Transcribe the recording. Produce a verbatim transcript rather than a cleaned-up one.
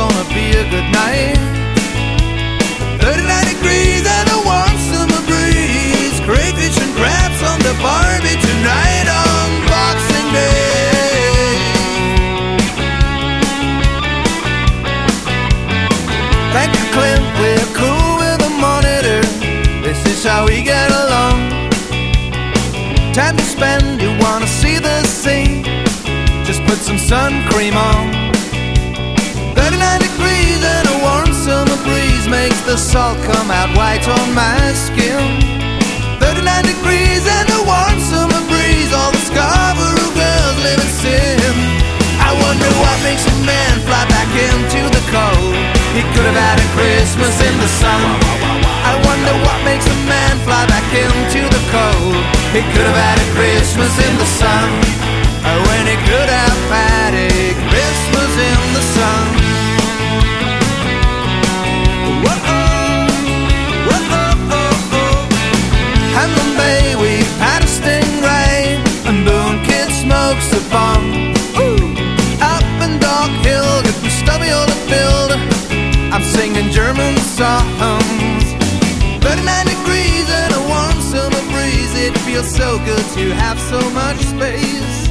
gonna be a good night. Thirty-nine degrees and a warm summer breeze, crayfish and crabs on the Barbie tonight on Boxing Day. Thank you, Clint, we're cool with the monitor. This is how we get along. Time to spend, you wanna see the sea, just put some sun cream on. Thirty-nine degrees and a warm summer breeze makes the salt come out white on my skin. Thirty-nine degrees and a warm summer breeze, all the Scarborough girls live in sin. I wonder what makes a man fly back into the cold. He could have had a Christmas in the sun. I wonder what makes a man fly back into the cold. He could have had a Christmas in the sun, when he could have had a Christmas in the sun. Whoa-oh, whoa-oh-oh-oh. Hamlin Bay, we've had a stingray, and Boone Kid smokes a bomb. Up in Dog Hill, getting stubby all to build, I'm singing German songs. Thirty-nine degrees and a warm summer breeze, it feels so good to have so much space.